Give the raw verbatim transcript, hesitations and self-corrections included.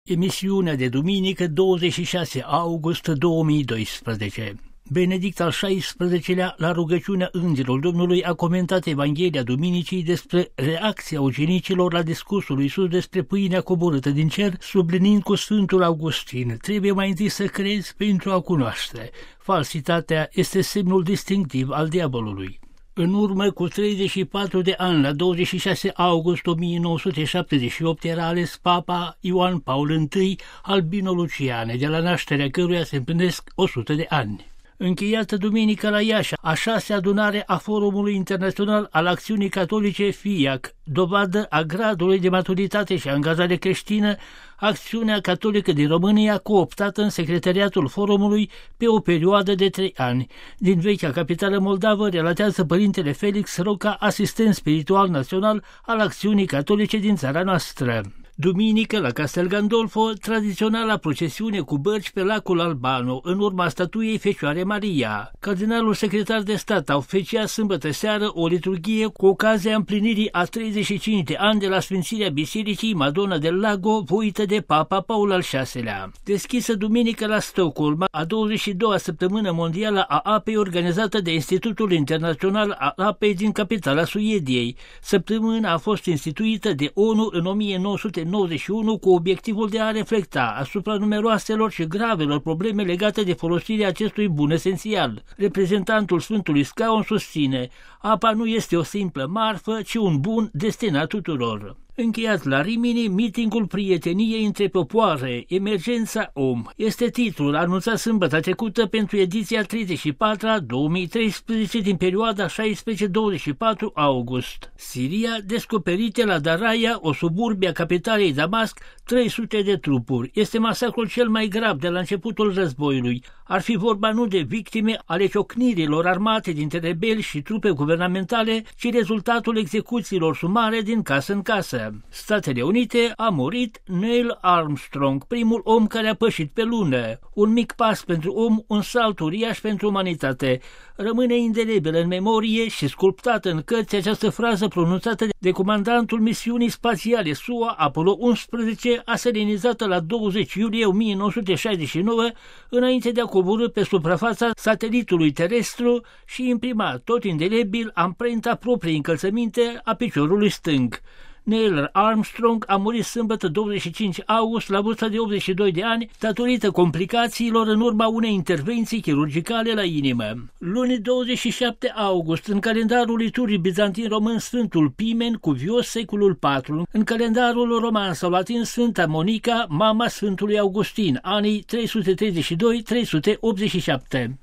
Emisiunea de duminică, douăzeci și șase august două mii doisprezece. Benedict al șaisprezecelea, la rugăciunea Îngerul Domnului, a comentat Evanghelia Duminicii despre reacția ucenicilor la discursul lui Iisus despre pâinea coborâtă din cer, subliniind cu Sfântul Augustin: trebuie mai întâi să crezi pentru a cunoaște. Falsitatea este semnul distinctiv al diavolului. În urmă cu treizeci și patru de ani, la douăzeci și șase august o mie nouă sute șaptezeci și opt, era ales Papa Ioan Paul I Albino Luciane, de la nașterea căruia se împlinesc o sută de ani. Încheiată duminică la Iași a șasea adunare a Forumului Internațional al Acțiunii Catolice F I A C, dovadă a gradului de maturitate și angajare creștină, Acțiunea Catolică din România, cooptată în secretariatul forumului pe o perioadă de trei ani. Din vechea capitală moldavă, relatează părintele Felix Roca, asistent spiritual național al Acțiunii Catolice din țara noastră. Duminică, la Castel Gandolfo, tradiționala procesiune cu bărci pe lacul Albano, în urma statuiei Fecioare Maria. Cardinalul secretar de stat a oficiat sâmbătă seară o liturghie cu ocazia împlinirii a treizeci și cinci de ani de la sfințirea bisericii Madonna del Lago, voită de Papa Paul al șaselea. Deschisă duminică la Stockholm, a douăzeci și doua săptămână mondială a apei, organizată de Institutul Internațional al Apei din capitala Suediei. Săptămâna a fost instituită de ONU în o mie nouă sute nouăzeci și unu cu obiectivul de a reflecta asupra numeroaselor și gravelor probleme legate de folosirea acestui bun esențial. Reprezentantul Sfântului Scaun susține: apa nu este o simplă marfă, ci un bun destinat tuturor. Încheiat la Rimini, mitingul prieteniei între popoare, Emergența Om, este titlul anunțat sâmbătă trecută pentru ediția treizeci și patru a două mii treisprezece din perioada șaisprezece douăzeci și patru august. Siria, descoperite la Daraya, o suburbie a capitalei Damasc, trei sute de trupuri. Este masacrul cel mai grav de la începutul războiului. Ar fi vorba nu de victime ale ciocnirilor armate dintre rebeli și trupe guvernamentale, ci rezultatul execuțiilor sumare din casă în casă. Statele Unite a murit Neil Armstrong, primul om care a pășit pe lună. Un mic pas pentru om, un salt uriaș pentru umanitate. Rămâne indelebilă în memorie și sculptată în cărți această frază pronunțată de comandantul misiunii spațiale S U A Apollo unsprezece, aselenizată la douăzeci iulie o mie nouă sute șaizeci și nouă, înainte de a coborî pe suprafața satelitului terestru și imprima tot indelebil amprenta propriei încălțăminte a piciorului stâng. Neil Armstrong a murit sâmbătă douăzeci și cinci august la vârsta de optzeci și doi de ani, datorită complicațiilor în urma unei intervenții chirurgicale la inimă. Luni douăzeci și șapte august, în calendarul liturgic bizantin român, Sfântul Pimen, cuvios, secolul patru, în calendarul roman sau latin, Sfânta Monica, mama Sfântului Augustin, anii trei sute treizeci și doi - trei sute optzeci și șapte.